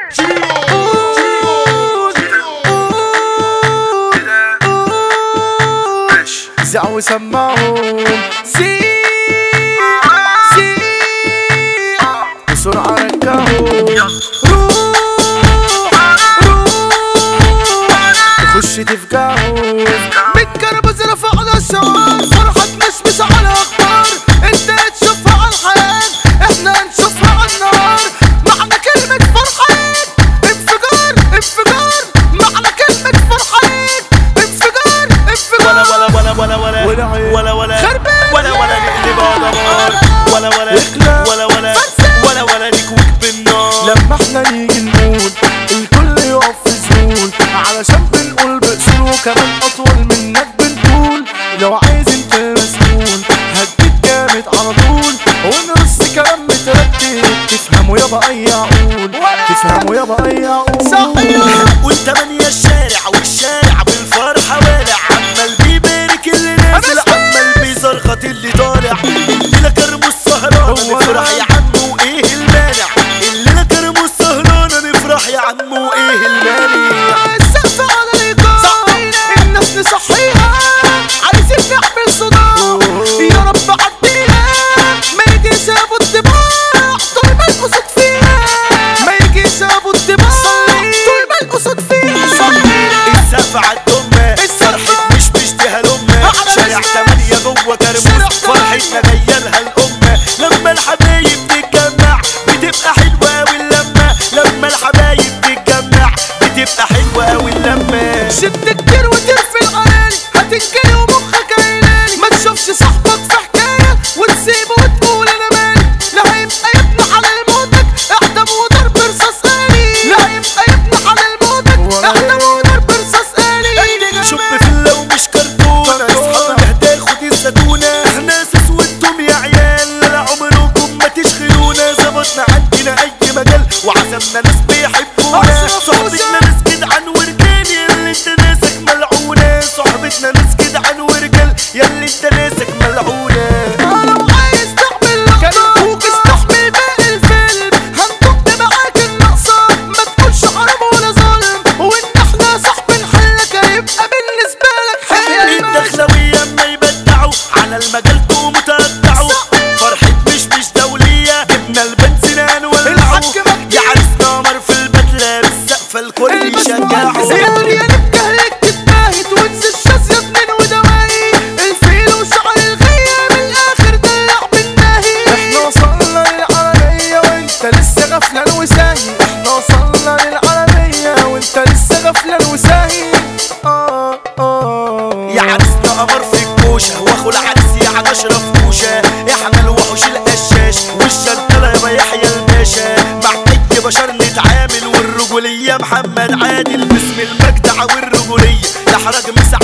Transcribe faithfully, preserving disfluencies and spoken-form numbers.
زعوا سمعهم سي سي بسرعة ركعهم روح روح تخش تفقعهم متكربز رفع الأسعار فرحة تمشمش على أخبار انت تشوفها على الحياة احنا نشوفها على النار معنى كلمة فرحين انفجار انفجار معنى كلمة فرحين انفجار انفجار ولا ولا ولا ولا ولا ولا ولا ولا ولا نقلبها دمار ولا ولا ولا ولا ولا ولا نكوك بالنار. لما احنا نيجي نقول الكل يقف في زول علشان بنقول بأصول وكمان أطول منك بنقول لو عايز انت مسؤول هديك جامد على طول ونرص كلام مترتب تفهموا يابا أي عقول تفهموا يابا أي عقول صحيح. والتمانية الشارع والشارع بالفرحة والع عمال بيبارك اللي نازل عمال بيزرغط اللي طالع الليلة كرمو السهرانة نفرح يا عمو ايه المانع الليلة كرمو السهرانة نفرح يا عمو ايه المانع. السقف على الإيقاع الناس نصحيها عايزين نعمل صداع يا رب عديها ما يجيش ابو الطباع طول ما القصد فيها ما يجيش ابو الطباع طول ما القصد فيها. السقف عالدمة فرحة مش مش دي هلمة شارع تمانية جوه كرموز فرحتنا جاية لها الأمة لما الحبايب تتجمع بتبقى حلوة أوي اللمة لما الحبايب تتجمع بتبقى حلوة أوي اللمة. شد كتير وترفي العلاني هتنجلي ومخك عيناني ما تشوفش صاحبك في حكاية وتسيبه وتقول أنا مالي لا هيبقى يبنى حلال موتك اعدم وضرب رصاص آلي لا هيبقى يبنى حلال موتك اعدم وضرب رصاص آلي. شوف فيلا ومش كرتونة اصحابي هتاخد الزتونة ناس اسودتم يا عيال لا عمركم ما تشغلونا ظبطنا عندنا أي مجال وعزمنا ناس بيحبونا صحبتنا ناس جدعان ورجال ياللي انت ناسك ملعونة صحبتنا ناس جدعان ورجال ياللي انت ناسك ملعونة. لو عايز تعمل لقطة استحمل باقي الفيلم هنكب معاك النقصة ما تقولش حرام ولا ظالم وان احنا صاحب نحلك هيبقى بالنسبة لك حلم. الدخلوية اما يبدعوا على المجال تقوموا تقطعوا فرحة مش مش دولية جبنا البنزينان ولعوا يا عرسنا قمر في البدلة بالسقفة الكل يشجعوا يا دنيا نبكي هيك تتباهت وانسى الشاذية اتنين ودواي الفيل وشعر الغية من الاخر دلع بالناهي. احنا وصلنا للعالمية وانت لسه غفلان وساهي احنا وصلنا للعالمية وانت لسه غفلان وساهي. آه آه يا عرسنا قمر في الكوشة واخو العرس يا عم اشرف كوشة احنا الوحوش القشاش والشنطلة يابا يحيى الباشا مع اي بشر نتعامل والرجولية محمد عادل باسم المجدع والرجولية يحرج مسا